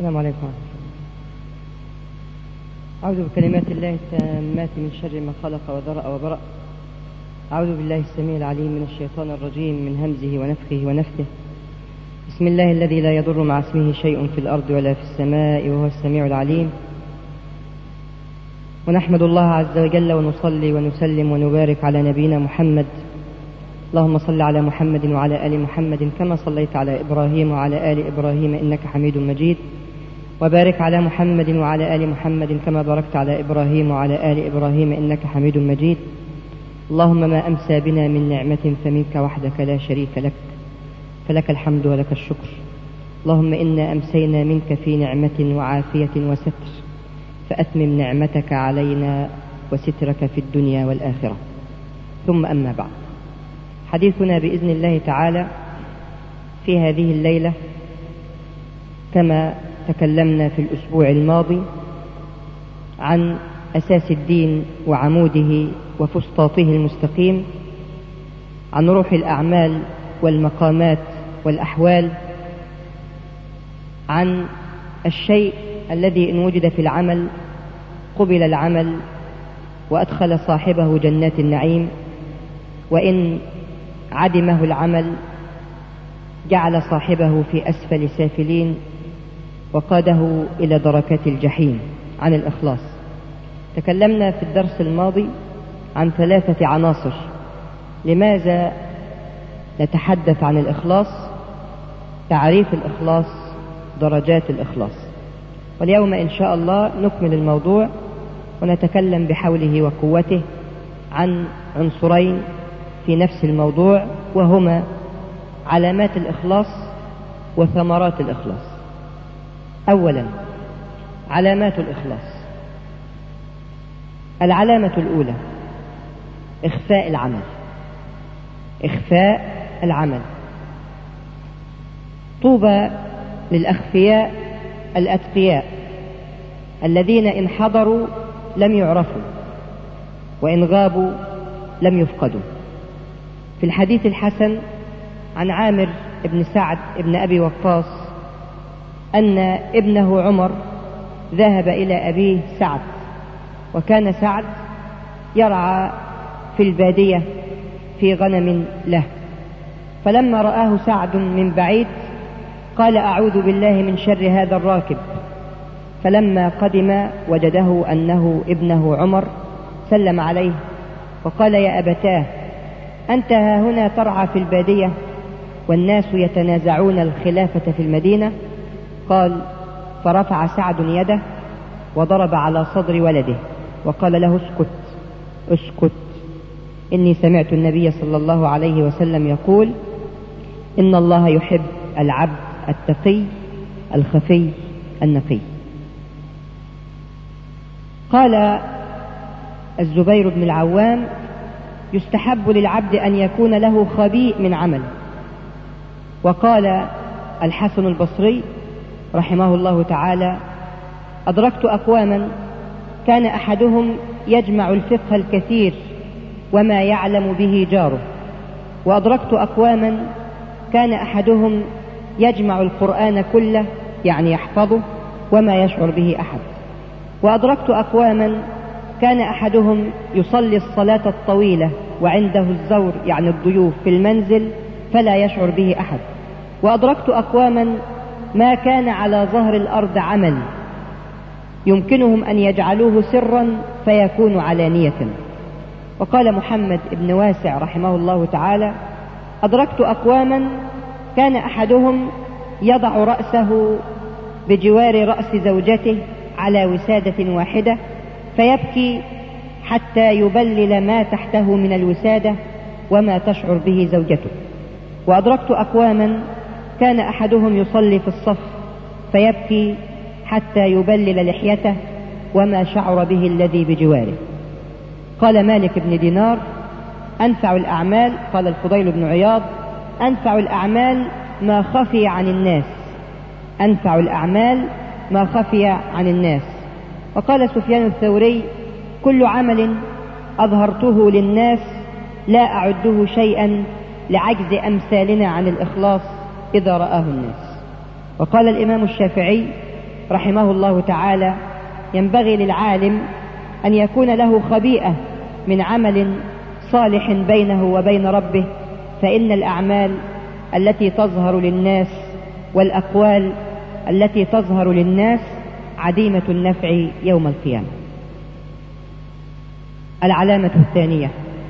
السلام عليكم ورحمة الله. أعوذ بكلمات الله التامات من شر ما خلق وذرأ وبرأ. أعوذ بالله السميع العليم من الشيطان الرجيم من همزه ونفخه ونفثه. بسم الله الذي لا يضر مع اسمه شيء في الأرض ولا في السماء وهو السميع العليم. ونحمد الله عز وجل ونصلي ونسلم ونبارك على نبينا محمد. اللهم صل على محمد وعلى آل محمد كما صليت على إبراهيم وعلى آل إبراهيم إنك حميد مجيد، وبارك على محمد وعلى آل محمد كما باركت على إبراهيم وعلى آل إبراهيم إنك حميد مجيد. اللهم ما أمسى بنا من نعمة فمنك وحدك لا شريك لك، فلك الحمد ولك الشكر. اللهم إنا أمسينا منك في نعمة وعافية وستر، فأتمم نعمتك علينا وسترك في الدنيا والآخرة. ثم أما بعد، حديثنا بإذن الله تعالى في هذه الليلة كما تكلمنا في الأسبوع الماضي عن أساس الدين وعموده وفسطاطه المستقيم، عن روح الأعمال والمقامات والأحوال، عن الشيء الذي إن وجد في العمل قبل العمل وأدخل صاحبه جنات النعيم، وإن عدمه العمل جعل صاحبه في أسفل سافلين وقاده إلى دركات الجحيم. عن الإخلاص تكلمنا في الدرس الماضي عن 3 عناصر. لماذا نتحدث عن الإخلاص؟ تعريف الإخلاص، درجات الإخلاص. واليوم إن شاء الله نكمل الموضوع ونتكلم بحوله وقوته عن عنصرين في نفس الموضوع، وهما علامات الإخلاص وثمرات الإخلاص. أولا، علامات الإخلاص. العلامة الأولى إخفاء العمل. إخفاء العمل. طوبى للأخفياء الأتقياء الذين إن حضروا لم يعرفوا وإن غابوا لم يفقدوا. في الحديث الحسن عن عامر بن سعد بن أبي وقاص أن ابنه عمر ذهب إلى أبيه سعد، وكان سعد يرعى في البادية في غنم له، فلما رآه سعد من بعيد قال: أعوذ بالله من شر هذا الراكب. فلما قدم وجده أنه ابنه عمر سلم عليه وقال: يا أبتاه، أنت ها هنا ترعى في البادية والناس يتنازعون الخلافة في المدينة؟ قال: فرفع سعد يده وضرب على صدر ولده وقال له: اسكت اسكت، إني سمعت النبي صلى الله عليه وسلم يقول: إن الله يحب العبد التقي الخفي النقي. قال الزبير بن العوام: يستحب للعبد أن يكون له خبيء من عمل. وقال الحسن البصري رحمه الله تعالى: أدركت أقواما كان أحدهم يجمع الفقه الكثير وما يعلم به جاره، وأدركت أقواما كان أحدهم يجمع القرآن كله، يعني يحفظه، وما يشعر به أحد. وأدركت أقواما كان أحدهم يصلي الصلاة الطويلة وعنده الزور، يعني الضيوف، في المنزل فلا يشعر به أحد. وأدركت أقواما ما كان على ظهر الأرض عمل يمكنهم أن يجعلوه سرا فيكون علانية. وقال محمد بن واسع رحمه الله تعالى: أدركت أقواما كان أحدهم يضع رأسه بجوار رأس زوجته على وسادة واحدة فيبكي حتى يبلل ما تحته من الوسادة وما تشعر به زوجته. وأدركت أقواما كان أحدهم يصلي في الصف فيبكي حتى يبلل لحيته وما شعر به الذي بجواره. قال مالك بن دينار: أنفع الأعمال، قال الفضيل بن عياض: أنفع الأعمال ما خفي عن الناس. أنفع الأعمال ما خفي عن الناس. وقال سفيان الثوري: كل عمل أظهرته للناس لا أعده شيئا لعجز أمثالنا عن الإخلاص إذا رآه الناس. وقال الإمام الشافعي: رحمه الله تعالى: ينبغي للعالم أن يكون له خبيئة من عمل صالح بينه وبين ربه، فإن الأعمال التي تظهر للناس والأقوال التي تظهر للناس عديمة النفع يوم القيامة. العلامة الثانية: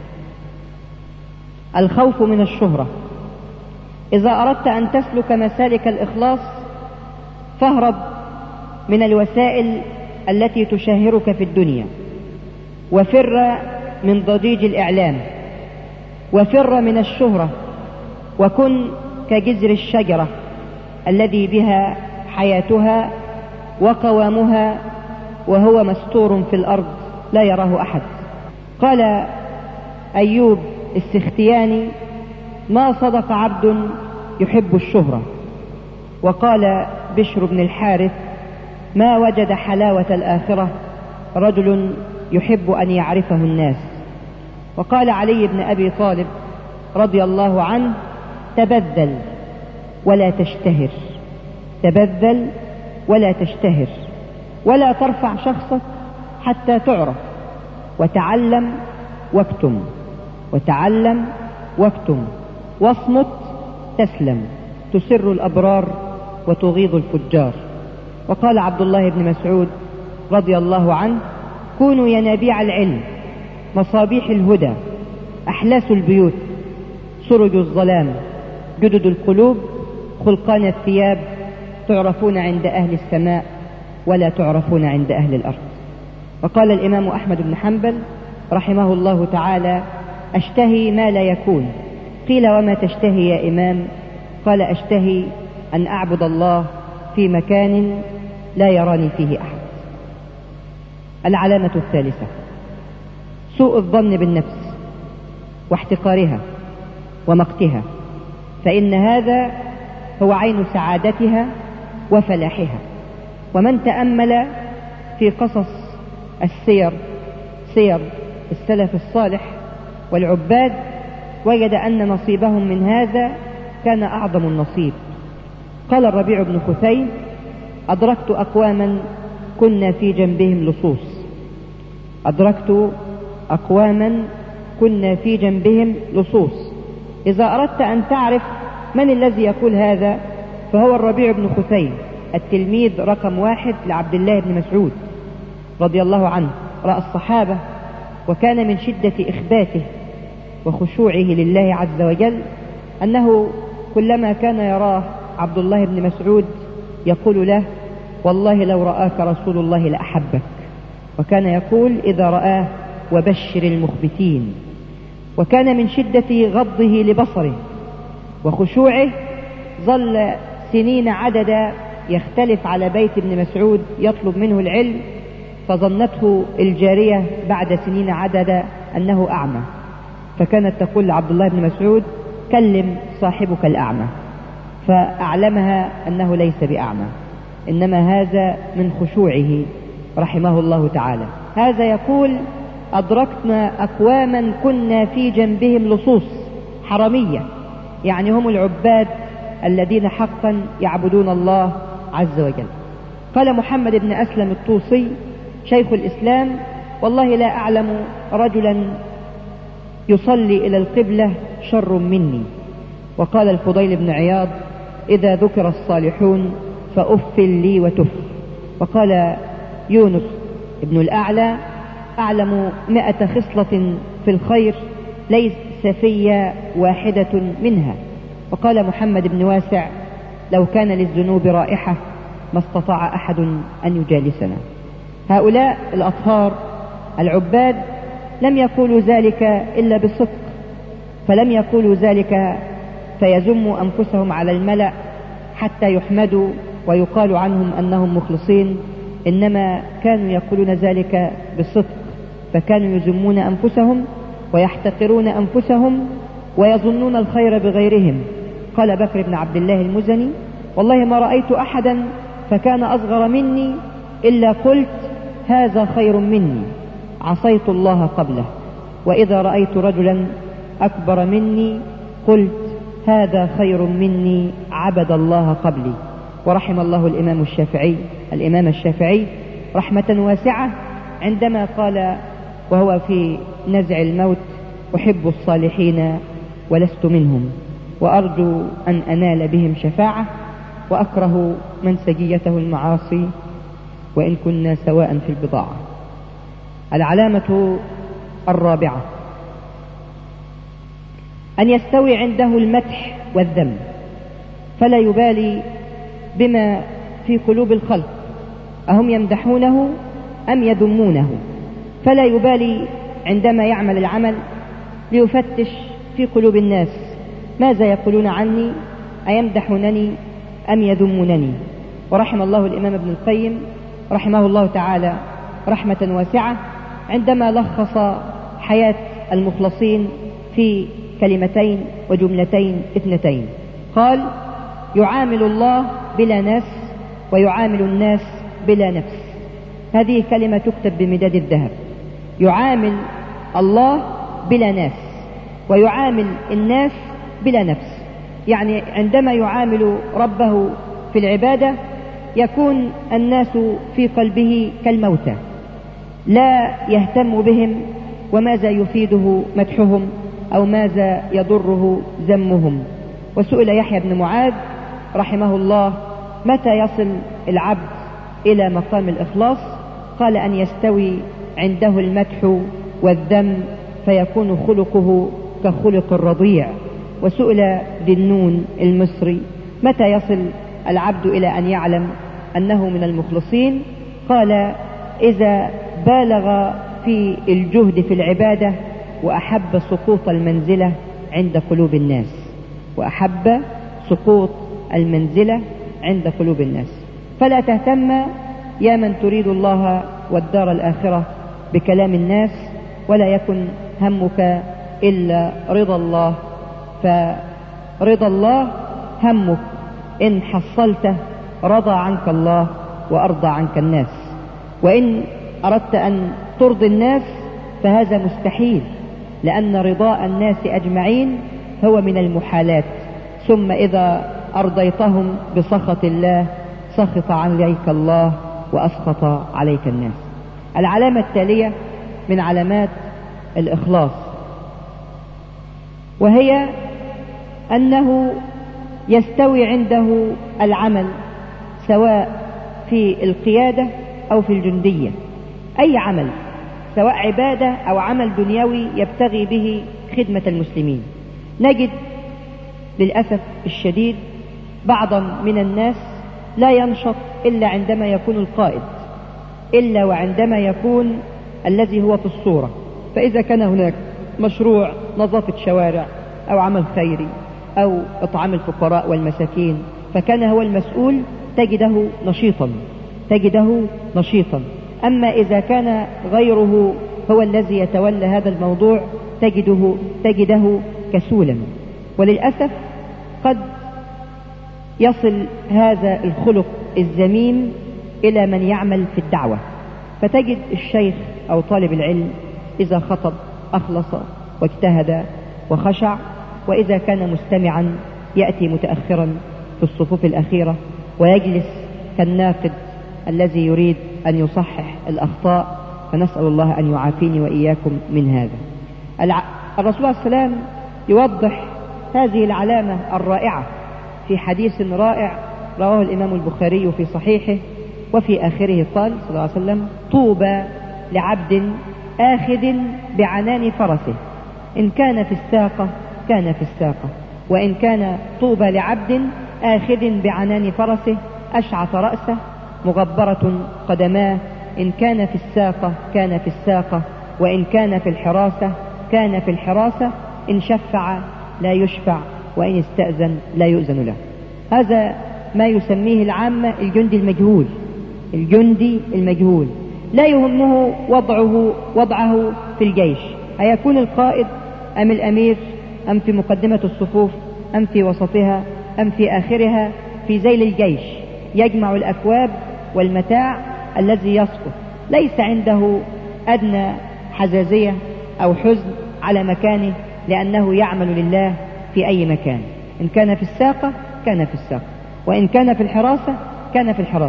الخوف من الشهرة. إذا أردت أن تسلك مسالك الإخلاص فاهرب من الوسائل التي تشهرك في الدنيا، وفر من ضجيج الإعلام، وفر من الشهرة، وكن كجذر الشجرة الذي بها حياتها وقوامها، وهو مستور في الأرض لا يراه أحد. قال أيوب السختياني: ما صدق عبد يحب الشهرة. وقال بشر بن الحارث: ما وجد حلاوة الآخرة رجل يحب أن يعرفه الناس. وقال علي بن أبي طالب رضي الله عنه: تبذل ولا تشتهر، تبذل ولا تشتهر، ولا ترفع شخصك حتى تعرف، وتعلم واكتم، وتعلم واكتم، واصمت تسلم، تسر الأبرار وتغيظ الفجار. وقال عبد الله بن مسعود رضي الله عنه: كونوا ينابيع العلم، مصابيح الهدى، أحلاس البيوت، سرج الظلام، جدد القلوب، خلقان الثياب، تعرفون عند أهل السماء ولا تعرفون عند أهل الأرض. وقال الإمام أحمد بن حنبل رحمه الله تعالى: أشتهي ما لا يكون. قيل: وما تشتهي يا إمام؟ قال: أشتهي أن أعبد الله في مكان لا يراني فيه أحد. العلامة الثالثة: سوء الظن بالنفس واحتقارها ومقتها، فإن هذا هو عين سعادتها وفلاحها. ومن تأمل في قصص سير السلف الصالح والعباد وجد أن نصيبهم من هذا كان أعظم النصيب. قال الربيع بن خثيم: أدركت أقواما كنا في جنبهم لصوص. أدركت أقواما كنا في جنبهم لصوص. إذا أردت أن تعرف من الذي يقول هذا فهو الربيع بن خثيم، التلميذ رقم 1 لعبد الله بن مسعود رضي الله عنه، رأى الصحابة، وكان من شدة إخباته وخشوعه لله عز وجل أنه كلما كان يراه عبد الله بن مسعود يقول له: والله لو رآك رسول الله لأحبك. وكان يقول إذا رآه: وبشر المخبتين. وكان من شدة غضه لبصره وخشوعه ظل سنين عددا يختلف على بيت ابن مسعود يطلب منه العلم، فظنته الجارية بعد سنين عددا أنه أعمى، فكانت تقول لعبد الله بن مسعود: كلم صاحبك الأعمى، فأعلمها أنه ليس بأعمى، إنما هذا من خشوعه رحمه الله تعالى. هذا يقول: أدركنا أقواما كنا في جنبهم لصوص، حرمية، يعني هم العباد الذين حقا يعبدون الله عز وجل. قال محمد بن أسلم الطوسي شيخ الإسلام: والله لا أعلم رجلا يصلي إلى القبلة شر مني. وقال الفضيل بن عياض: إذا ذكر الصالحون فأف لي وتف. وقال يونس ابن الأعلى: أعلم 100 خصلة في الخير ليس في واحدة منها. وقال محمد بن واسع: لو كان للذنوب رائحة ما استطاع أحد أن يجالسنا. هؤلاء الأطهار العباد لم يقولوا ذلك إلا بالصدق، فلم يقولوا ذلك فيزموا أنفسهم على الملأ حتى يحمدوا ويقال عنهم أنهم مخلصين، إنما كانوا يقولون ذلك بالصدق، فكانوا يذمون أنفسهم ويحتقرون أنفسهم ويظنون الخير بغيرهم. قال بكر بن عبد الله المزني: والله ما رأيت أحدا فكان أصغر مني إلا قلت هذا خير مني، عصيت الله قبله، وإذا رأيت رجلا أكبر مني قلت هذا خير مني، عبد الله قبلي. ورحم الله الإمام الشافعي الإمام الشافعي رحمة واسعة عندما قال وهو في نزع الموت: أحب الصالحين ولست منهم، وأرجو أن أنال بهم شفاعة، وأكره من سجيته المعاصي وإن كنا سواء في البضاعة. العلامة الرابعة: أن يستوي عنده المدح والذم، فلا يبالي بما في قلوب الخلق، أهم يمدحونه أم يذمونه، فلا يبالي عندما يعمل العمل ليفتش في قلوب الناس ماذا يقولون عني، أيمدحونني أم يذمونني. ورحم الله الإمام ابن القيم رحمه الله تعالى رحمة واسعة عندما لخص حياة المخلصين في كلمتين وجملتين اثنتين، قال: يعامل الله بلا ناس ويعامل الناس بلا نفس. هذه كلمة تكتب بمداد الذهب. يعامل الله بلا ناس ويعامل الناس بلا نفس، يعني عندما يعامل ربه في العبادة يكون الناس في قلبه كالموتى، لا يهتم بهم وماذا يفيده مدحهم أو ماذا يضره ذمهم. وسئل يحيى بن معاذ رحمه الله: متى يصل العبد إلى مقام الإخلاص؟ قال: أن يستوي عنده المدح والذم فيكون خلقه كخلق الرضيع. وسئل ذي النون المصري: متى يصل العبد إلى أن يعلم أنه من المخلصين؟ قال: إذا بالغ في الجهد في العبادة وأحب سقوط المنزلة عند قلوب الناس، وأحب سقوط المنزلة عند قلوب الناس. فلا تهتم يا من تريد الله والدار الآخرة بكلام الناس، ولا يكن همك إلا رضا الله، فرضا الله همك، إن حصلته رضى عنك الله وأرضى عنك الناس. وإن أردت أن ترضي الناس فهذا مستحيل، لأن رضاء الناس أجمعين هو من المحالات. ثم إذا أرضيتهم بسخط الله سخط عليك الله وأسخط عليك الناس. العلامة التالية من علامات الإخلاص، وهي أنه يستوي عنده العمل سواء في القيادة أو في الجندية. أي عمل سواء عبادة أو عمل دنيوي يبتغي به خدمة المسلمين. نجد للأسف الشديد بعضا من الناس لا ينشط إلا عندما يكون القائد، إلا وعندما يكون الذي هو في الصورة. فإذا كان هناك مشروع نظافة شوارع أو عمل خيري أو إطعام الفقراء والمساكين فكان هو المسؤول، تجده نشيطا. أما إذا كان غيره هو الذي يتولى هذا الموضوع تجده كسولا. وللأسف قد يصل هذا الخلق الذميم إلى من يعمل في الدعوة، فتجد الشيخ أو طالب العلم إذا خطب أخلص واجتهد وخشع، وإذا كان مستمعا يأتي متأخرا في الصفوف الأخيرة ويجلس كالناقد الذي يريد أن يصحح الأخطاء. فنسأل الله أن يعافيني وإياكم من هذا. الرسول عليه السلام يوضح هذه العلامة الرائعة في حديث رائع رواه الإمام البخاري في صحيحه، وفي آخره قال صلى الله عليه وسلم: طوبى لعبد آخذ بعنان فرسه، إن كان في الساقة كان في الساقة، وإن كان طوبى لعبد آخذ بعنان فرسه أشعث رأسه مغبرة قدماه، إن كان في الساقة كان في الساقة، وإن كان في الحراسة كان في الحراسة، إن شفع لا يشفع، وإن استأذن لا يؤذن له. هذا ما يسميه العامة الجندي المجهول، لا يهمه وضعه في الجيش، هيكون القائد أم الأمير أم في مقدمة الصفوف أم في وسطها أم في آخرها، في ذيل الجيش يجمع الأكواب والمتاع الذي يسقط، ليس عنده أدنى حزازية أو حزن على مكانه، لأنه يعمل لله في أي مكان. إن كان في الساقة كان في الساقة، وإن كان في الحراسة كان في الحراسة.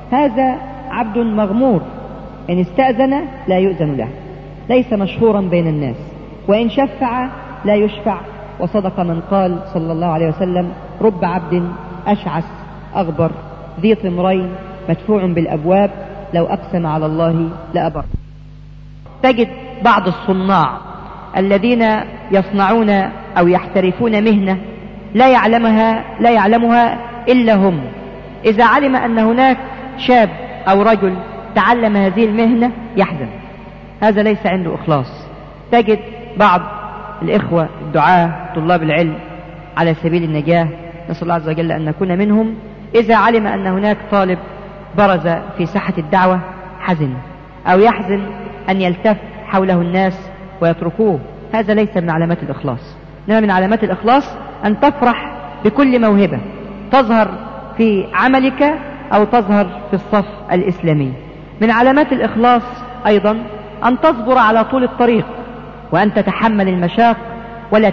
هذا عبد مغمور، إن استأذن لا يؤذن له، ليس مشهورا بين الناس، وإن شفع لا يشفع. وصدق من قال صلى الله عليه وسلم: رب عبد أشعث أغبر ذي طمرين مدفوع بالأبواب لو أقسم على الله لأبر. تجد بعض الصناع الذين يصنعون أو يحترفون مهنة لا يعلمها إلا هم. إذا علم أن هناك شاب أو رجل تعلم هذه المهنة يحزن، هذا ليس عنده إخلاص. تجد بعض الإخوة الدعاة طلاب العلم على سبيل النجاة، نسأل الله عز وجل أن نكون منهم، إذا علم أن هناك طالب برز في ساحة الدعوة حزن، أو يحزن أن يلتف حوله الناس ويتركوه. هذا ليس من علامات الإخلاص. إنما من علامات الإخلاص أن تفرح بكل موهبة تظهر في عملك أو تظهر في الصف الإسلامي. من علامات الإخلاص أيضا أن تصبر على طول الطريق، وأن تتحمل المشاق ولا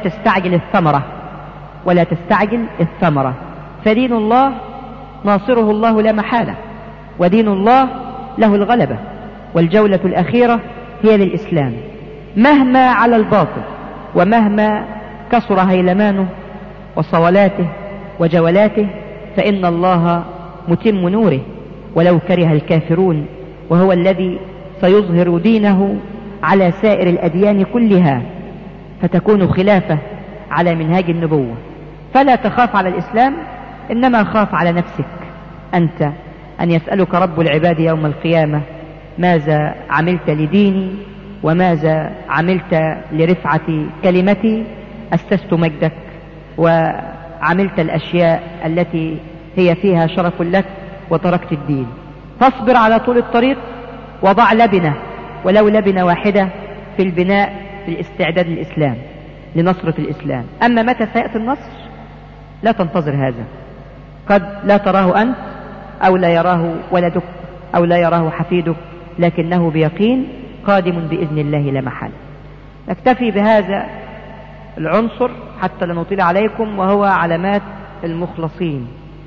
تستعجل الثمرة. فدين الله ناصره الله لا محالة، ودين الله له الغلبة، والجولة الأخيرة هي للإسلام. مهما على الباطل ومهما كثر هيلمانه وصولاته وجولاته، فإن الله متم نوره ولو كره الكافرون، وهو الذي سيظهر دينه على سائر الأديان كلها، فتكون خلافة على منهاج النبوة. فلا تخاف على الإسلام، إنما خاف على نفسك أنت، أن يسألك رب العباد يوم القيامة: ماذا عملت لديني؟ وماذا عملت لرفعة كلمتي؟ أسست مجدك وعملت الأشياء التي هي فيها شرف لك وتركت الدين. فاصبر على طول الطريق، وضع لبنة ولو لبنة واحدة في البناء، في الاستعداد للإسلام، لنصرة الإسلام. أما متى سيأتي النصر لا تنتظر هذا، قد لا تراه أنت، أو لا يراه ولدك، أو لا يراه حفيدك، لكنه بيقين قادم بإذن الله لا محالة. نكتفي بهذا العنصر حتى لا نطيل عليكم، وهو علامات المخلصين.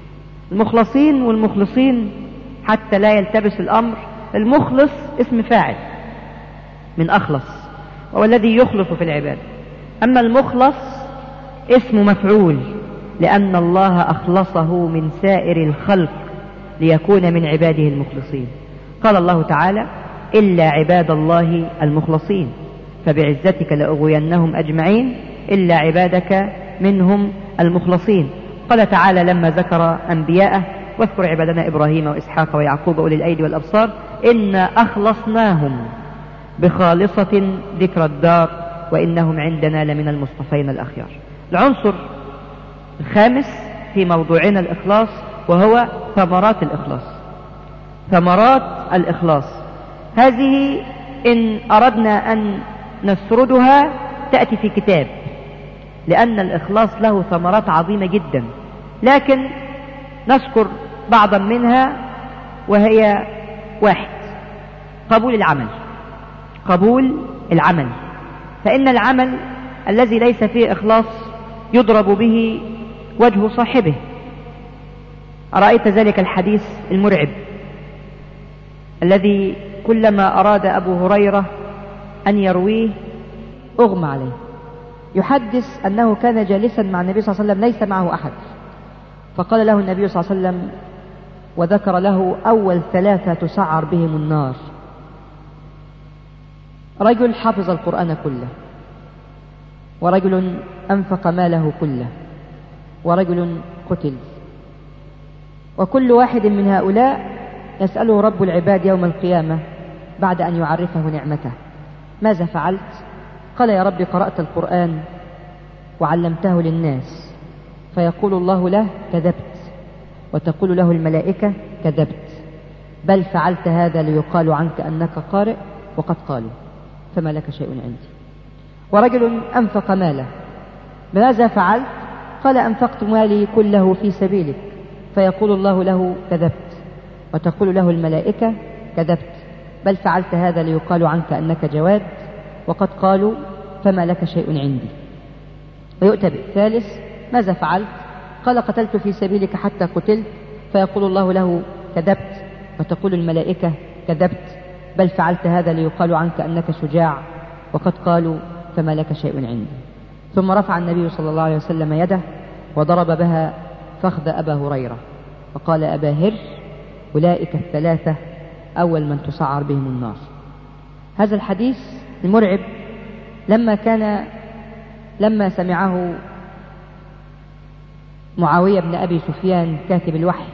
والمخلصين حتى لا يلتبس الأمر. المخلص اسم فاعل من أخلص، وهو الذي يخلص في العبادة. أما المخلص اسم مفعول، لأن الله أخلصه من سائر الخلق ليكون من عباده المخلصين. قال الله تعالى: إلا عباد الله المخلصين فبعزتك لأغوينهم أجمعين إلا عبادك منهم المخلصين. قال تعالى لما ذكر أنبياءه: واذكر عبادنا إبراهيم وإسحاق ويعقوب أولي الأيدي والأبصار إنا أخلصناهم بخالصة ذكر الدار وإنهم عندنا لمن المصطفين الأخيار. العنصر الخامس في موضوعنا الإخلاص، وهو ثمرات الإخلاص. ثمرات الإخلاص هذه إن أردنا أن نسردها تأتي في كتاب، لأن الإخلاص له ثمرات عظيمة جدا، لكن نذكر بعضا منها، وهي: 1. قبول العمل. فإن العمل الذي ليس فيه إخلاص يضرب به وجه صاحبه. أرأيت ذلك الحديث المرعب الذي كلما أراد أبو هريرة أن يرويه أغمى عليه؟ يحدث أنه كان جالسا مع النبي صلى الله عليه وسلم، ليس معه أحد، فقال له النبي صلى الله عليه وسلم وذكر له أول 3 تسعر بهم النار: رجل حفظ القرآن كله، ورجل أنفق ماله كله، ورجل قتل. وكل واحد من هؤلاء يسأله رب العباد يوم القيامة بعد أن يعرفه نعمته: ماذا فعلت؟ قال: يا رب قرأت القرآن وعلمته للناس. فيقول الله له: كذبت. وتقول له الملائكة: كذبت، بل فعلت هذا ليقال عنك أنك قارئ، وقد قالوا، فما لك شيء عندي. ورجل أنفق ماله: ماذا فعلت؟ قال: أنفقت مالي كله في سبيلك. فيقول الله له: كذبت. وتقول له الملائكة: كذبت، بل فعلت هذا ليقال عنك أنك جواد، وقد قالوا، فما لك شيء عندي. ويؤتى بالثالث: ماذا فعلت؟ قال: قتلت في سبيلك حتى قتلت. فيقول الله له: كذبت، فتقول الملائكة كذبت، بل فعلت هذا ليقال عنك أنك شجاع، وقد قالوا فما لك شيء عندي. ثم رفع النبي صلى الله عليه وسلم يده وضرب بها فخذ أبا هريرة وقال: أبا هر، أولئك الثلاثة أول من تسعر بهم النار. هذا الحديث المرعب لما سمعه معاوية بن أبي سفيان كاتب الوحي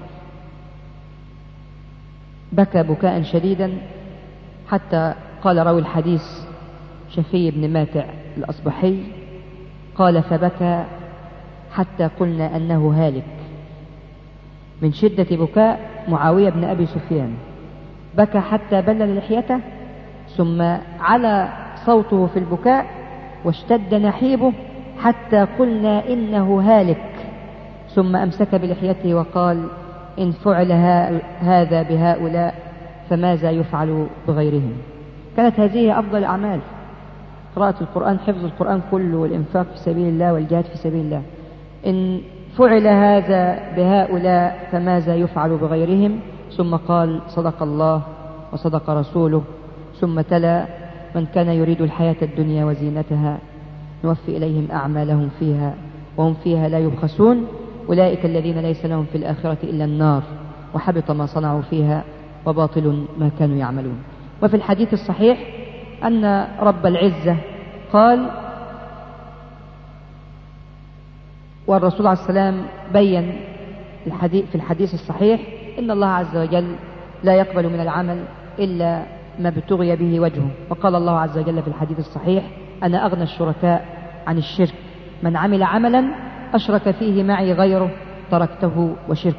بكى بكاء شديدا، حتى قال راوي الحديث شفي بن ماتع الأصبحي قال: فبكى حتى قلنا أنه هالك. من شدة بكاء معاوية بن أبي سفيان بكى حتى بلل لحيته، ثم على صوته في البكاء واشتد نحيبه حتى قلنا إنه هالك، ثم أمسك بلحيته وقال: إن فعل هذا بهؤلاء فماذا يفعل بغيرهم؟ كانت هذه أفضل الأعمال، قراءة القرآن، حفظ القرآن كله، والإنفاق في سبيل الله والجهاد في سبيل الله. إن فعل هذا بهؤلاء فماذا يفعل بغيرهم؟ ثم قال: صدق الله وصدق رسوله. ثم تلا: من كان يريد الحياة الدنيا وزينتها نوفي إليهم أعمالهم فيها وهم فيها لا يبخسون، أولئك الذين ليس لهم في الآخرة إلا النار وحبط ما صنعوا فيها وباطل ما كانوا يعملون. وفي الحديث الصحيح أن رب العزة قال، والرسول عليه السلام بين في الحديث الصحيح: إن الله عز وجل لا يقبل من العمل إلا ما ابتغي به وجهه. وقال الله عز وجل في الحديث الصحيح: أنا أغنى الشركاء عن الشرك، من عمل عملا أشرك فيه معي غيره تركته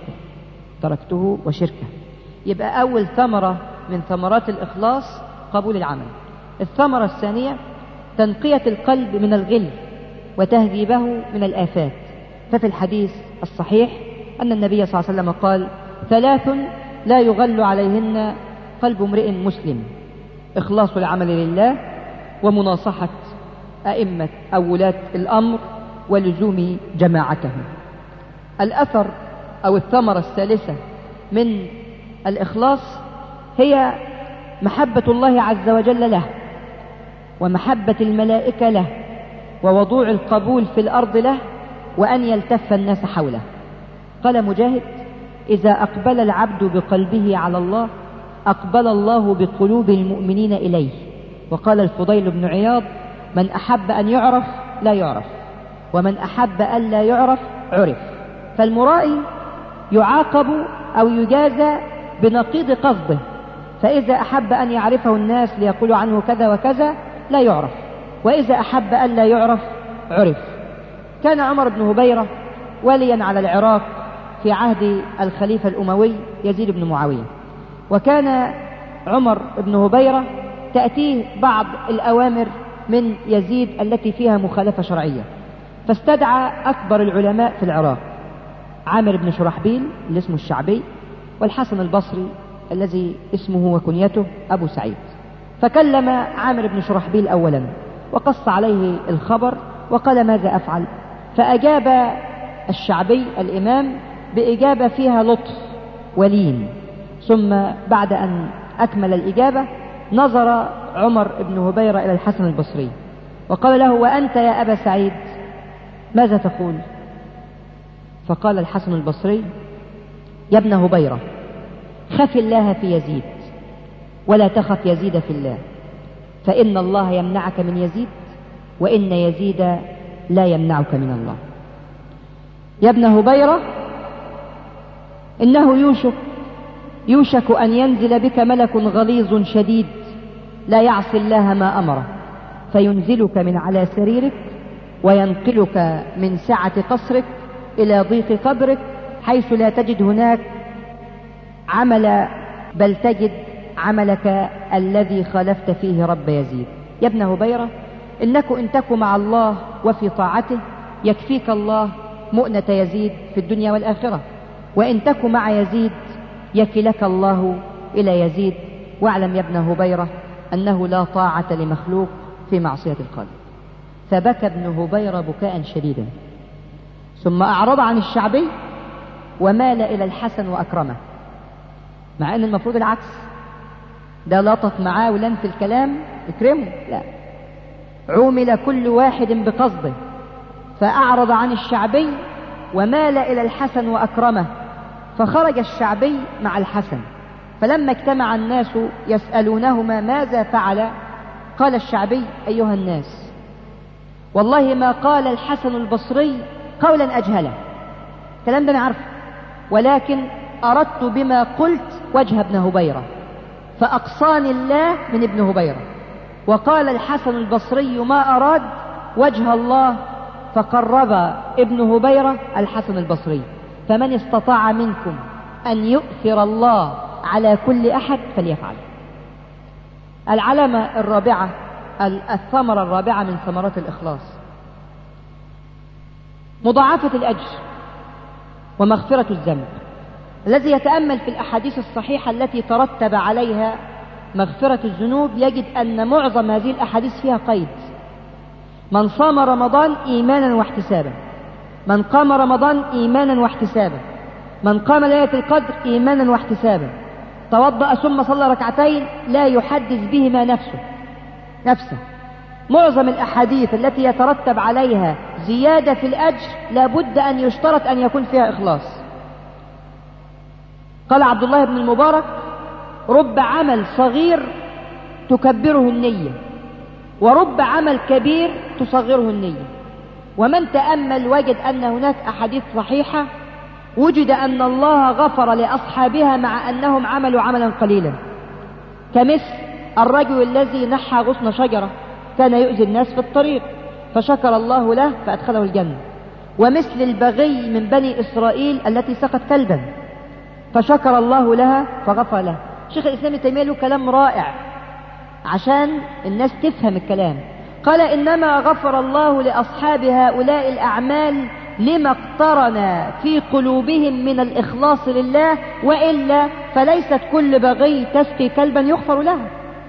وشركه. يبقى أول ثمرة من ثمرات الإخلاص قبول العمل. الثمرة الثانية تنقية القلب من الغل وتهذيبه من الآفات. ففي الحديث الصحيح أن النبي صلى الله عليه وسلم قال: 3 لا يغل عليهن قلب امرئ مسلم: إخلاص العمل لله، ومناصحة أئمة أو ولاة الأمر، ولزوم جماعتهم. الأثر أو الثمرة الثالثة من الإخلاص هي محبة الله عز وجل له، ومحبة الملائكة له، ووضوع القبول في الأرض له، وأن يلتف الناس حوله. قال مجاهد: إذا أقبل العبد بقلبه على الله أقبل الله بقلوب المؤمنين إليه. وقال الفضيل بن عياض: من أحب أن يعرف لا يعرف، ومن أحب أن لا يعرف عرف. فالمرائي يعاقب أو يجازى بنقيض قصده، فإذا أحب أن يعرفه الناس ليقولوا عنه كذا وكذا لا يعرف، وإذا أحب أن لا يعرف عرف. كان عمر بن هبيرة واليا على العراق في عهد الخليفة الأموي يزيد بن معاوية، وكان عمر بن هبيرة تأتيه بعض الأوامر من يزيد التي فيها مخالفة شرعية، فاستدعى أكبر العلماء في العراق، عامر بن شرحبيل اللي اسمه الشعبي، والحسن البصري الذي اسمه وكنيته أبو سعيد. فكلم عامر بن شرحبيل أولا وقص عليه الخبر وقال: ماذا أفعل؟ فأجاب الشعبي الإمام بإجابة فيها لطف ولين. ثم بعد أن أكمل الإجابة نظر عمر بن هبيرة إلى الحسن البصري وقال له: وأنت يا أبا سعيد ماذا تقول؟ فقال الحسن البصري: يا ابن هبيرة، خف الله في يزيد ولا تخف يزيد في الله، فإن الله يمنعك من يزيد، وإن يزيد لا يمنعك من الله. يا ابن هبيرة، إنه يوشك أن ينزل بك ملك غليظ شديد لا يعصي الله ما أمره، فينزلك من على سريرك وينقلك من سعة قصرك إلى ضيق قبرك، حيث لا تجد هناك عمل بل تجد عملك الذي خالفت فيه رب يزيد. يا ابن هبيرة، إنك إن تك مع الله وفي طاعته يكفيك الله مؤنة يزيد في الدنيا والآخرة، وإن تك مع يزيد يكلك الله إلى يزيد. واعلم يا ابن هبيرة أنه لا طاعة لمخلوق في معصية الخالق. فبكى ابن هبيرة بكاء شديدا، ثم أعرض عن الشعبي ومال إلى الحسن وأكرمه، مع ان المفروض العكس، ده لطف معاه ولن في الكلام اكرمه، لا، عومل كل واحد بقصده، فأعرض عن الشعبي ومال إلى الحسن وأكرمه، فخرج الشعبي مع الحسن، فلما اجتمع الناس يسألونهما ماذا فعل، قال الشعبي: أيها الناس، والله ما قال الحسن البصري قولا أجهله، الكلام ده أنا عارفه، ولكن أردت بما قلت وجه ابن هبيرة، فأقصاني الله من ابن هبيرة، وقال الحسن البصري ما أراد وجه الله، فقرب ابن هبيرة الحسن البصري، فمن استطاع منكم أن يؤثر الله على كل أحد فليفعل. العلامة الرابعة، الثمرة الرابعة من ثمرات الإخلاص، مضاعفة الأجر ومغفرة الذنب. الذي يتأمل في الأحاديث الصحيحة التي ترتب عليها مغفرة الذنوب يجد أن معظم هذه الأحاديث فيها قيد: من صام رمضان إيمانا واحتسابا، من قام رمضان إيمانا واحتسابا، من قام ليلة القدر إيمانا واحتسابا، توضأ ثم صلى ركعتين لا يحدث بهما نفسه. معظم الأحاديث التي يترتب عليها زيادة في الأجر لابد أن يشترط أن يكون فيها إخلاص. قال عبد الله بن المبارك: رب عمل صغير تكبره النية، ورب عمل كبير تصغره النية. ومن تأمل وجد أن هناك أحاديث صحيحة وجد أن الله غفر لأصحابها مع أنهم عملوا عملا قليلا، كمثل الرجل الذي نحى غصن شجرة كان يؤذي الناس في الطريق فشكر الله له فأدخله الجنة، ومثل البغي من بني إسرائيل التي سقت كلبا فشكر الله لها فغفر له. شيخ الإسلام ابن تيمية له كلام رائع عشان الناس تفهم الكلام. قال: إنما غفر الله لأصحاب هؤلاء الأعمال لما اقترن في قلوبهم من الإخلاص لله، وإلا فليست كل بغي تسقي كلبا يغفر لها.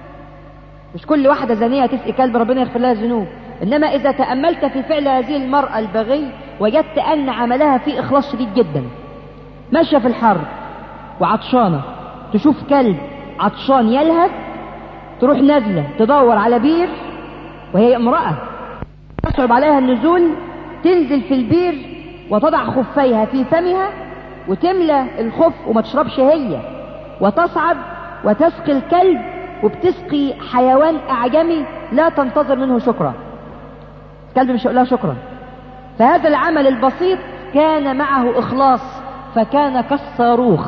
مش كل واحدة زانية تسقي كلب ربنا يغفر لها الذنوب، إنما إذا تأملت في فعل هذه المرأة البغي وجدت أن عملها فيه إخلاص شديد جدا. ماشية في الحر وعطشانة، تشوف كلب عطشان يلهث، تروح نازلة تدور على بير، وهي امرأة تصعب عليها النزول، تنزل في البير وتضع خفيها في فمها وتملى الخف وما تشربش هي، وتصعد وتسقي الكلب، وبتسقي حيوان أعجمي لا تنتظر منه شكرا، الكلب مش يقول لها شكرا. فهذا العمل البسيط كان معه إخلاص، فكان كالصاروخ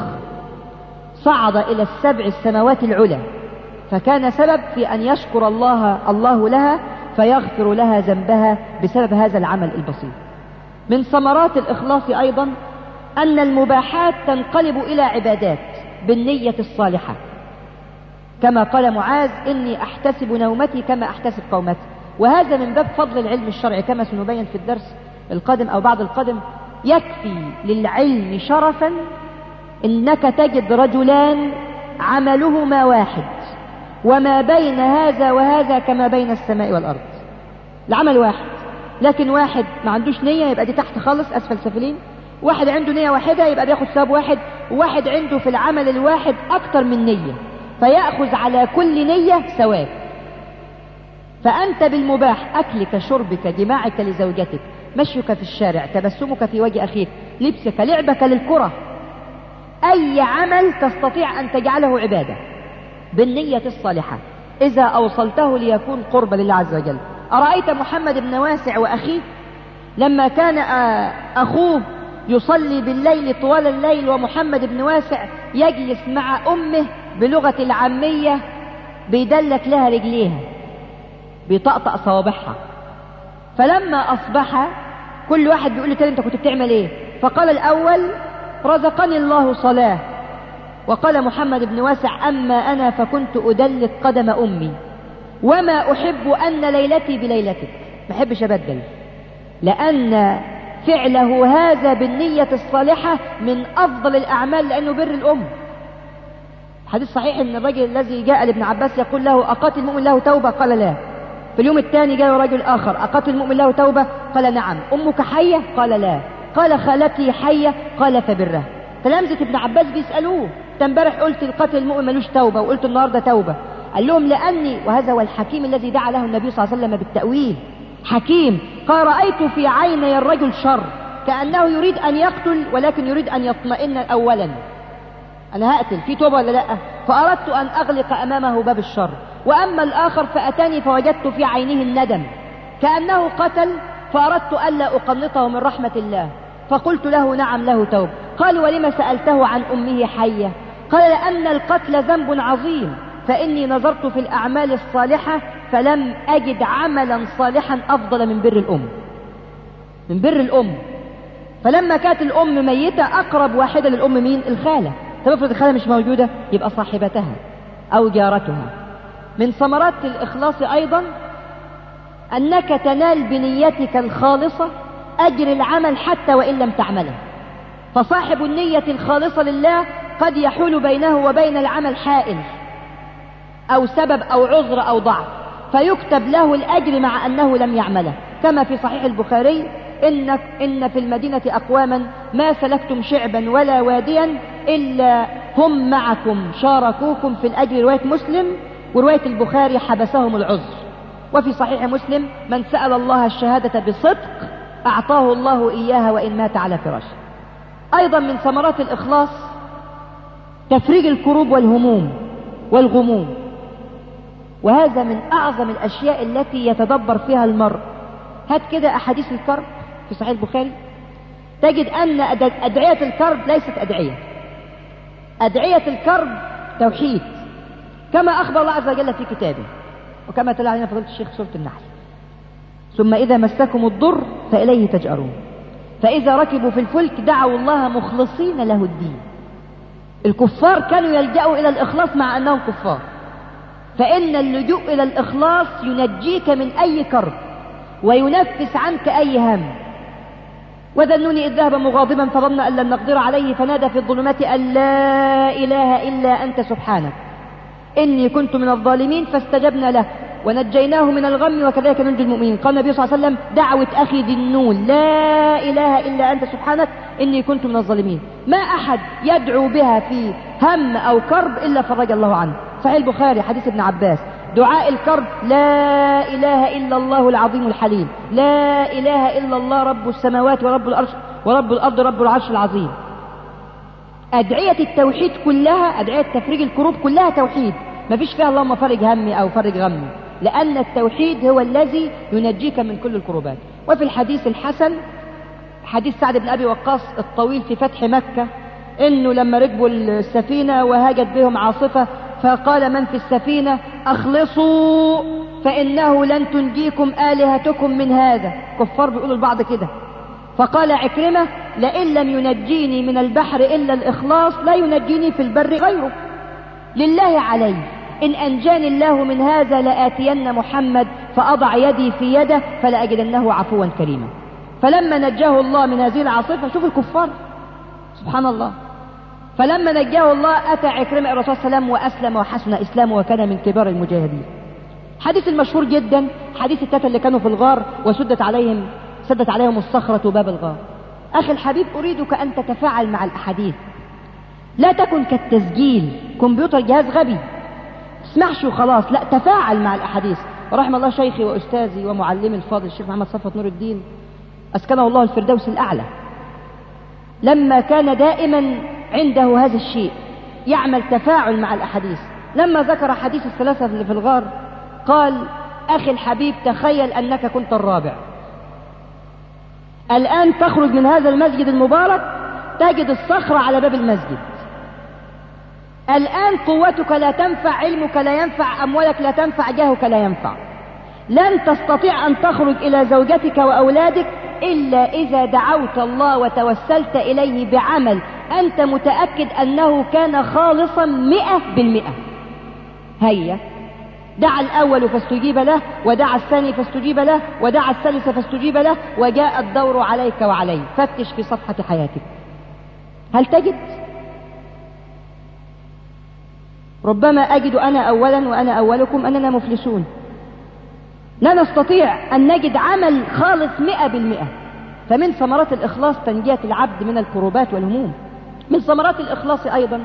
صعد إلى السبع السماوات العلى، فكان سبب في أن يشكر الله لها فيغفر لها ذنبها بسبب هذا العمل البسيط. من ثمرات الإخلاص أيضا أن المباحات تنقلب إلى عبادات بالنية الصالحة، كما قال معاذ: إني أحتسب نومتي كما أحتسب قومتي. وهذا من باب فضل العلم الشرعي كما سنبين في الدرس القادم أو بعد القادم. يكفي للعلم شرفا إنك تجد رجلان عملهما واحد، وما بين هذا وهذا كما بين السماء والأرض، العمل واحد، لكن واحد ما عندوش نية يبقى دي تحت خالص أسفل سافلين، واحد عنده نية واحدة يبقى بياخد ثواب واحد، وواحد عنده في العمل الواحد أكتر من نية فيأخذ على كل نية ثواب. فأنت بالمباح، أكلك، شربك، جماعك لزوجتك، مشيك في الشارع، تبسمك في وجه أخيك، لبسك، لعبك للكرة، أي عمل تستطيع أن تجعله عبادة بالنية الصالحة إذا أوصلته ليكون قرب لله عز وجل. أرأيت محمد بن واسع وأخيه لما كان أخوه يصلي بالليل طوال الليل، ومحمد بن واسع يجلس مع أمه بلغة العامية بيدلك لها رجليها، بيطقطق صوابعها. فلما أصبح كل واحد بيقول له: أنت كنت بتعمل إيه؟ فقال الأول: رزقني الله صلاة. وقال محمد بن واسع: أما أنا فكنت أدلك قدم أمي، وما أحب أن ليلتي بليلتك، ما أحبش أبدل، لأن فعله هذا بالنية الصالحة من أفضل الأعمال، لأنه بر الأم. حديث صحيح أن الرجل الذي جاء لابن عباس يقول له: أقاتل المؤمن له توبة؟ قال: لا. في اليوم الثاني جاء رجل آخر: أقاتل المؤمن له توبة؟ قال: نعم. أمك حية؟ قال: لا. قال: خالتي حية؟ قال: فبرها. تلامذة ابن عباس بيسألوه: امبارح قلت القتل المؤمن ملوش توبة وقلت النهاردة توبة. قال لهم لأني، وهذا هو الحكيم الذي دعا له النبي صلى الله عليه وسلم بالتأويل، حكيم، قال رأيت في عيني الرجل شر كأنه يريد أن يقتل ولكن يريد أن يطمئن أولا، أنا هقتل، في توبة ولا لا؟ فأردت أن أغلق أمامه باب الشر. وأما الآخر فأتاني فوجدت في عينه الندم كأنه قتل، فأردت ألا أقنطه من رحمة الله، فقلت له نعم له توب. قال ولما سألته عن أمه حية؟ قال لأن القتل ذنب عظيم، فإني نظرت في الأعمال الصالحة فلم أجد عملا صالحا أفضل من بر الأم، من بر الأم. فلما كانت الأم ميتة أقرب واحدة للأم مين؟ الخالة. طب افرض الخالة مش موجودة، يبقى صاحبتها أو جارتها. من ثمرات الإخلاص أيضا أنك تنال بنيتك الخالصة أجر العمل حتى وإن لم تعمله. فصاحب النية الخالصة لله قد يحول بينه وبين العمل حائل أو سبب أو عذر أو ضعف، فيكتب له الأجر مع أنه لم يعمله، كما في صحيح البخاري إن في المدينة أقواما ما سلكتم شعبا ولا واديا إلا هم معكم شاركوكم في الأجر. رواية مسلم، ورواية البخاري حبسهم العذر. وفي صحيح مسلم من سأل الله الشهادة بصدق أعطاه الله إياها وإن مات على فراشه. أيضا من ثمرات الإخلاص تفريج الكروب والهموم والغموم، وهذا من أعظم الأشياء التي يتدبر فيها المرء. هات كده أحاديث الكرب في صحيح البخاري، تجد أن أدعية الكرب ليست أدعية. أدعية الكرب توحيد، كما أخبر الله عز وجل في كتابه، وكما تلا علينا فضيلة الشيخ سورة النحل: ثم إذا مسكم الضر فإليه تجأرون، فإذا ركبوا في الفلك دعوا الله مخلصين له الدين. الكفار كانوا يلجأوا إلى الإخلاص مع أنهم كفار، فإن اللجوء إلى الإخلاص ينجيك من أي كرب وينفس عنك أي هم. وذنوني إذ ذهب مغاضبا فظن أن لن نقدر عليه فنادى في الظلمات أن لا إله إلا أنت سبحانك إني كنت من الظالمين فاستجبنا له ونجيناه من الغم وكذلك ننجي المؤمنين. قال النبي صلى الله عليه وسلم دعوة أخي ذي النون: لا إله إلا أنت سبحانك إني كنت من الظالمين. ما أحد يدعو بها في هم أو كرب إلا فرج الله عنه. صحيح البخاري حديث ابن عباس: دعاء الكرب لا إله إلا الله العظيم الحليم، لا إله إلا الله رب السماوات ورب الأرض رب العرش العظيم. أدعية التوحيد كلها، أدعية تفريج الكروب كلها توحيد، ما فيش فيها اللهم فرج همي أو فرج غمي، لأن التوحيد هو الذي ينجيك من كل الكروبات. وفي الحديث الحسن حديث سعد بن أبي وقاص الطويل في فتح مكة، إنه لما ركبوا السفينة وهاجت بهم عاصفة فقال من في السفينة: أخلصوا فإنه لن تنجيكم آلهتكم من هذا. كفار بيقولوا البعض كده. فقال عكرمة: لئن لم ينجيني من البحر إلا الإخلاص لا ينجيني في البر غيره. لله علي إن أنجاني الله من هذا لآتين محمد فأضع يدي في يده فلأجدنه عفوا كريما. فلما نجاه الله من هذه العاصفة، شوف الكفار سبحان الله، فلما نجاه الله أتى عكرمة الرسول صلى الله عليه وسلم وأسلم وحسن إسلامه وكان من كبار المجاهدين. حديث المشهور جدا حديث التلاتة اللي كانوا في الغار وسدت عليهم الصخرة باب الغار. أخي الحبيب، أريدك أن تتفاعل مع الأحاديث، لا تكن كالتسجيل كمبيوتر جهاز غبي اسمعش وخلاص، لا، تفاعل مع الأحاديث. ورحم الله شيخي وأستاذي ومعلمي الفاضل الشيخ محمد صفوت نور الدين أسكنه الله الفردوس الأعلى، لما كان دائما عنده هذا الشيء يعمل تفاعل مع الأحاديث. لما ذكر حديث الثلاثة اللي في الغار قال: أخي الحبيب، تخيل أنك كنت الرابع، الآن تخرج من هذا المسجد المبارك تجد الصخرة على باب المسجد. الآن قوتك لا تنفع، علمك لا ينفع، أموالك لا تنفع، جاهك لا ينفع. لن تستطيع أن تخرج إلى زوجتك وأولادك إلا إذا دعوت الله وتوسلت إليه بعمل أنت متأكد أنه كان خالصا 100%. هيا، دعا الأول فاستجيب له، ودعا الثاني فاستجيب له، ودعا الثالث فاستجيب له، وجاء الدور عليك وعلي. فتش في صفحة حياتك، هل تجد؟ ربما أجد أنا أولا وأنا أولكم أننا مفلسون، لا نستطيع أن نجد عمل خالص 100%. فمن ثمرات الإخلاص تنجية العبد من الكروبات والهموم. من ثمرات الإخلاص أيضا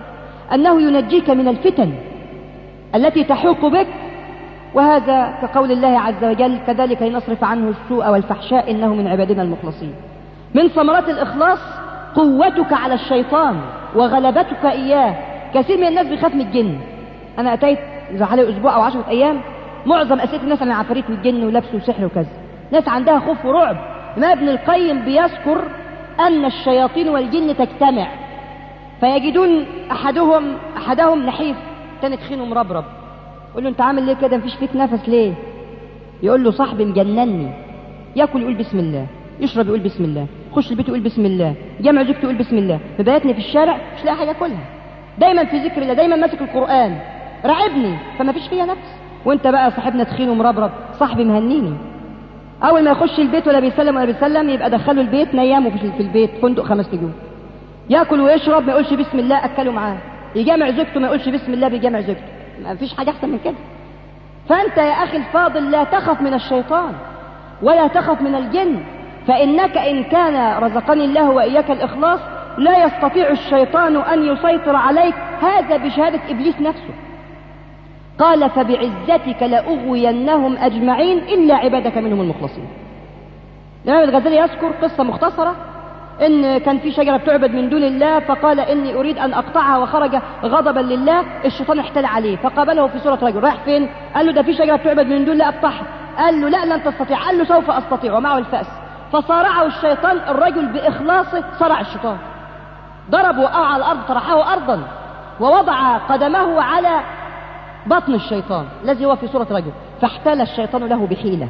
أنه ينجيك من الفتن التي تحوق بك، وهذا كقول الله عز وجل: كذلك لنصرف عنه السوء والفحشاء إنه من عبادنا المخلصين. من ثمرات الإخلاص قوتك على الشيطان وغلبتك إياه. كثير من الناس بيخاف من الجن. أنا أتيت إذا حوالي أسبوع أو 10 أيام، معظم أسئلة الناس عن عفاريت والجن ولبس وسحر وكذا، ناس عندها خوف ورعب. ما ابن القيم بيذكر أن الشياطين والجن تجتمع، فيجدون أحدهم نحيف، تاني تخين ومربرب. يقول له: أنت عامل ليه كده؟ مفيش فيك نفس ليه؟ يقول له: صاحبي مجنني. يأكل يقول بسم الله، يشرب يقول بسم الله، يخش البيت يقول بسم الله، جامع زوجته يقول بسم الله، فبيتني في الشارع مش لاقي حاجة أكلها، دايما في ذكر الله، دايما ماسك القرآن، رعبني، فما فيش فيها نفس. وانت بقى صاحبنا تخين ومربرب، صاحبي مهنيني. اول ما يخش البيت ولا بيسلم يبقى دخله البيت، نيامه في البيت، فندق 5 نجوم. ياكل ويشرب ما يقولش بسم الله، اكله معاه. يجامع زوجته ما يقولش بسم الله، بيجامع زوجته. ما فيش حاجه احسن من كده. فانت يا اخي الفاضل لا تخف من الشيطان ولا تخف من الجن، فانك ان كان رزقني الله واياك الاخلاص لا يستطيع الشيطان ان يسيطر عليك. هذا بشهاده ابليس نفسه. قال: فبعزتك لأغوينهم أجمعين إلا عبادك منهم المخلصين. الإمام الغزالي يذكر قصة مختصرة إن كان في شجرة بتعبد من دون الله، فقال: إني أريد أن أقطعها، وخرج غضبا لله. الشيطان احتال عليه فقابله في صورة رجل. رايح فين؟ قال له: ده في شجرة بتعبد من دون الله، أقطعها. قال له: لا لن تستطيع. قال له: سوف أستطيع، ومعه الفأس. فصارعه الشيطان. الرجل بإخلاصه صرع الشيطان، ضرب وقع على الأرض، طرحه أرضا، ووضع قدمه على بطن الشيطان الذي هو في صورة رجل، فاحتال الشيطان له بحيلة.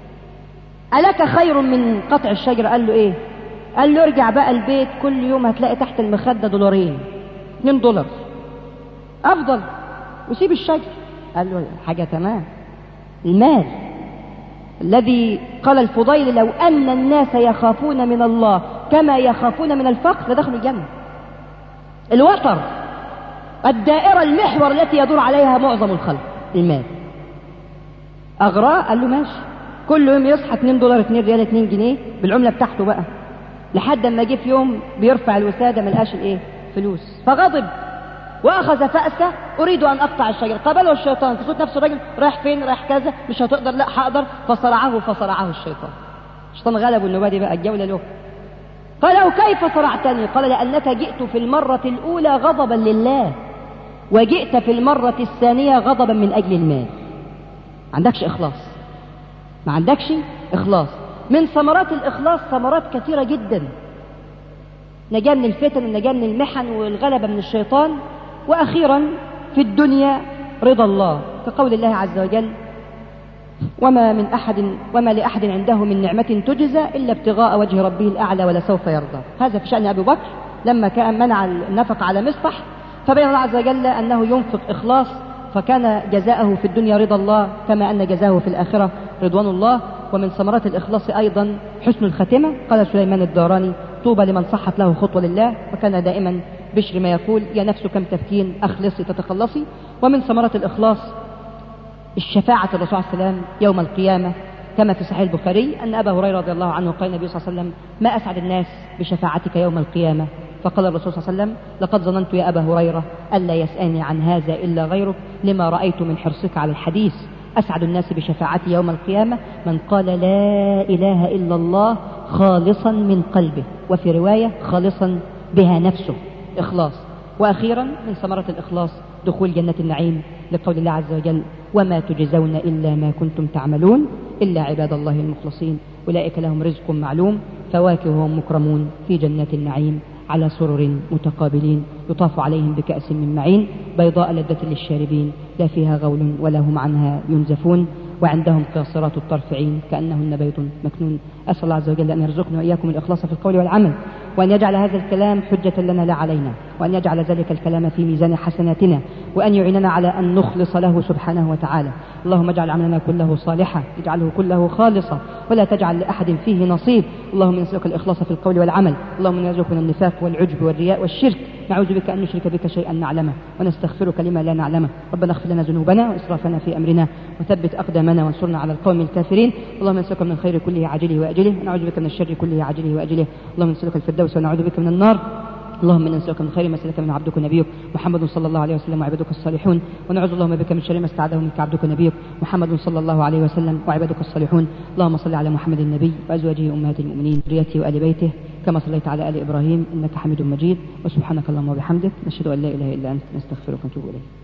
ألك خير من قطع الشجرة؟ قال له: إيه؟ قال له: ارجع بقى البيت، كل يوم هتلاقي تحت المخدة $2 $2 أفضل، وسيب الشجر. قال له: حاجة تمام. المال الذي قال الفضيل: لو أن الناس يخافون من الله كما يخافون من الفقر لدخلوا الجنة. الوتر، الدائرة، المحور التي يدور عليها معظم الخلق، المال. أغراه؟ قال له: ماشي. كل يوم يصحى $2 2 ريال 2 جنيه بالعملة بتاعته بقى، لحد ما جه في يوم بيرفع الوسادة ملقاش فلوس، فغضب وأخذ فأسه: أريد أن أقطع الشجرة. قابله الشيطان في صوت نفس الرجل: رايح فين؟ رايح كذا. مش هتقدر. لا هقدر. فصرعه الشيطان غلبه. النوبة دي بقى الجولة له. قال له: كيف صرعتني؟ قال: لأنك جئت في المرة الأولى غضبا لله، وجئت في المرة الثانية غضبا من أجل المال. ما عندكش إخلاص. من ثمرات الإخلاص ثمرات كثيرة جدا: نجاة من الفتن، والنجاة من المحن، والغلبة من الشيطان، وأخيرا في الدنيا رضا الله، كقول الله عز وجل: وما لأحد عنده من نعمة تجزى إلا ابتغاء وجه ربه الأعلى ولسوف يرضى. هذا في شأن أبي بكر لما كان منع النفق على مصطح، فبين الله عز وجل أنه ينفق إخلاص، فكان جزاءه في الدنيا رضا الله، كما أن جزاءه في الآخرة رضوان الله. ومن ثمرات الإخلاص أيضا حسن الختمة. قال سليمان الداراني: طوبى لمن صحت له خطوة لله. وكان دائما بشر ما يقول: يا نفس كم تبكين أخلصي تتخلصي. ومن ثمرات الإخلاص الشفاعة الرسول عليه السلام يوم القيامة، كما في صحيح البخاري أن أبا هريرة رضي الله عنه قال النبي صلى الله عليه وسلم: ما أسعد الناس بشفاعتك يوم القيامة؟ فقال الرسول صلى الله عليه وسلم: لقد ظننت يا أبا هريرة ألا يسألني عن هذا إلا غيرك، لما رأيت من حرصك على الحديث. أسعد الناس بشفاعتي يوم القيامة من قال لا إله إلا الله خالصا من قلبه، وفي رواية خالصا بها نفسه، إخلاص. وأخيرا من ثمرة الإخلاص دخول جنة النعيم، لقول الله عز وجل: وما تجزون إلا ما كنتم تعملون إلا عباد الله المخلصين أولئك لهم رزق معلوم فواكه وهم مكرمون في جنة النعيم على سرر متقابلين يطاف عليهم بكأس من معين بيضاء لذة للشاربين لا فيها غول ولا هم عنها ينزفون وعندهم قاصرات الطرف عين كأنهن بيض مكنون. أسأل الله عز وجل أن يرزقنا وإياكم الإخلاص في القول والعمل، وأن يجعل هذا الكلام حجة لنا لا علينا، وأن يجعل ذلك الكلام في ميزان حسناتنا، وأن يعيننا على أن نخلص له سبحانه وتعالى. اللهم اجعل عملنا كله صالحا، اجعله كله خالصا، ولا تجعل لأحد فيه نصيب. اللهم نسألك الإخلاص في القول والعمل، اللهم نرزقك من النفاق والعجب والرياء والشرك، نعوذ بك أن نشرك بك شيئا نعلمه ونستغفرك لما لا نعلمه. ربنا اغفر لنا ذنوبنا وإسرافنا في أمرنا وثبت أقدامنا وانصرنا على القوم الكافرين. اللهم نسألك من الخير كله عاجله وآجله، ونعوذ بك من الشر كله عاجله وآجله. اللهم نسألك الفردوس ونعوذ بك من النار. اللهم إنا نسألك من خير ما سألك من عبدك ونبيك محمد صلى الله عليه وسلم وعبادك الصالحون، ونعوذ اللهم بك من شر ما استعاذه منك عبدك ونبيك محمد صلى الله عليه وسلم وعبادك الصالحون. اللهم صل على محمد النبي وأزواجه أمهات المؤمنين ذريته وآل بيته كما صليت على آل إبراهيم إنك حميد مجيد. وسبحانك اللهم وبحمدك نشهد أن لا إله إلا أنت نستغفرك ونتوب إليك.